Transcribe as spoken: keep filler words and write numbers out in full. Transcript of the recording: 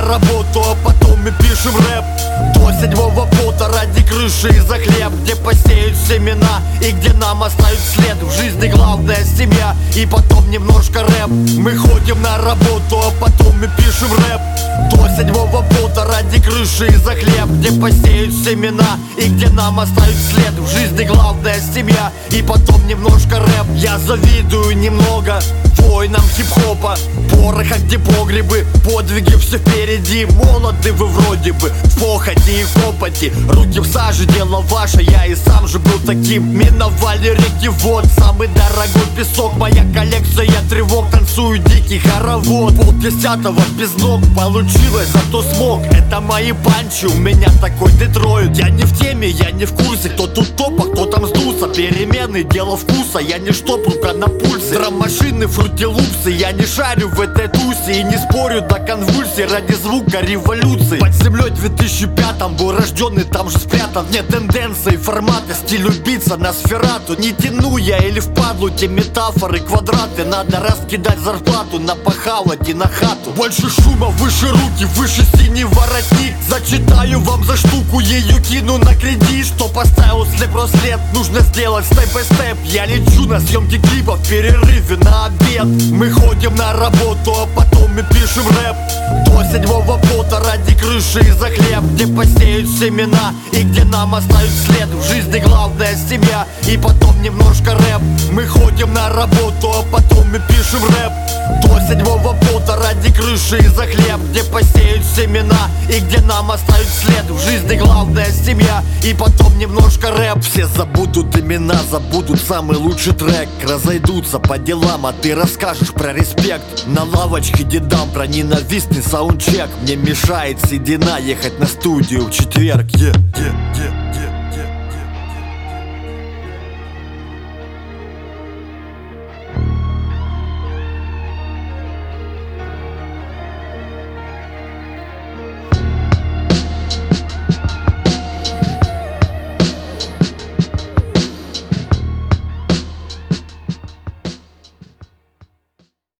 работу, а потом мы пишем рэп. До седьмого пота ради крыши и за хлеб, где посеют семена и где нам оставят след. В жизни главная семья и потом немножко рэп. Мы ходим на работу, а потом мы пишем рэп. До седьмого пота ради крыши и за хлеб, где посеют семена и где нам оставят след. В жизни главная семья и потом немножко рэп. Я завидую немного воинам хип-хопа, пороха где погребы, подвиги все впереди. Молоды вы вроде бы, в похоти и копоти, руки в саже, дело ваше, я и сам же был таким. Миновали реки, вот самый дорогой песок, моя коллекция тревог, танцую дикий хоровод. Полдесятого без ног получилось, зато смог. Это мои панчи, у меня такой Детройт. Я не в теме, я не в курсе, кто тут топа, кто там сдулся. Перемены, дело вкуса, я не штоп, рука на пульсе. Драм-машины, фрутилупсы, я не шарю в этой тусе и не спорю до конвульсий ради звука революции. Под землей в две тысячи пятом был рожденный, там же спрятан. Нет тенденции, формата, стиль убийца на сферату. Не тяну я или впадлу те метафоры, квадраты. Надо раскидать зарплату на похавать и на хату. Больше шума, выше руки, выше синий воротник. Зачитаю вам за штуку, ее кину на кредит. Что поставил слеп-рослед, нужно сделать степ-бай-степ. Я лечу на съемки клипов в перерыве на обед. Мы ходим на работу, а потом мы пишем рэп. До седьмого пота ради крыши и за хлеб, где посеют семена и где нам оставят след. В жизни главная семья и потом немножко рэп. Мы ходим на работу, а потом мы пишем рэп. До седьмого пота ради крыши и за хлеб, где посеют семена и где нам оставят след. В жизни главная семья и потом немножко рэп. Все забудут имена, забудут самый лучший трек. Разойдутся по делам, а ты расскажешь про респект. На лавочке дедам про ненавистный саундчек. Мне мешает седина ехать на студию в четверг. yeah, yeah, yeah.